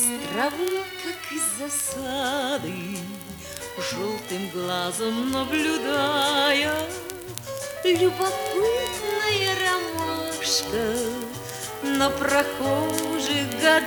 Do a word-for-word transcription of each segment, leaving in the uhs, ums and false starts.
травы, как из засады, желтым глазом наблюдая, любопытная ромашка на прохожих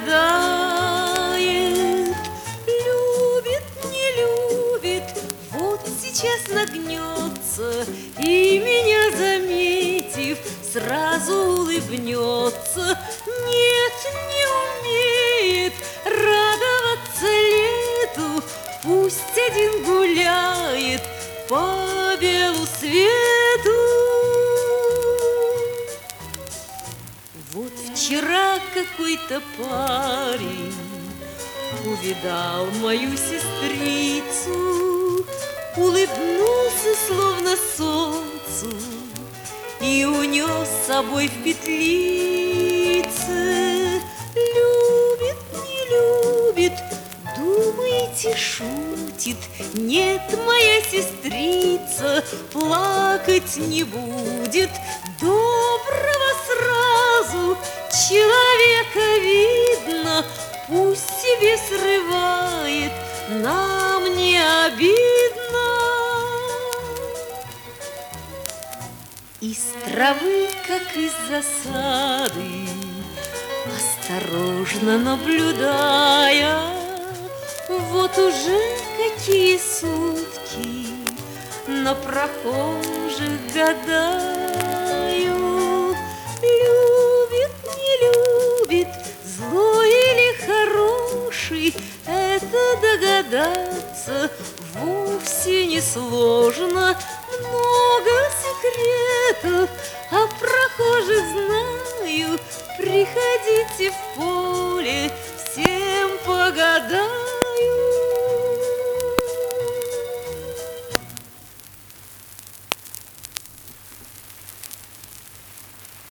гадает. Любит, не любит, вот сейчас нагнется и меня заметив, сразу улыбнется. Нет, не умеет радоваться лету, пусть один гуляет по белу свету. Вот вчера какой-то парень увидал мою сестрицу, улыбнулся словно солнцу и унес с собой в петлице. Любит, не любит, думаете, шутит? Нет, моя сестрица плакать не будет. Доброго сразу человека видно, пусть себе срывает, нам не обидно. Из травы, как из засады, осторожно наблюдая, вот уже какие сутки на прохожих гадаю. Любит, не любит, злой или хороший, это догадаться вовсе не сложно. Много секретов о прохожих знаю, приходите в поле, всем погадаю.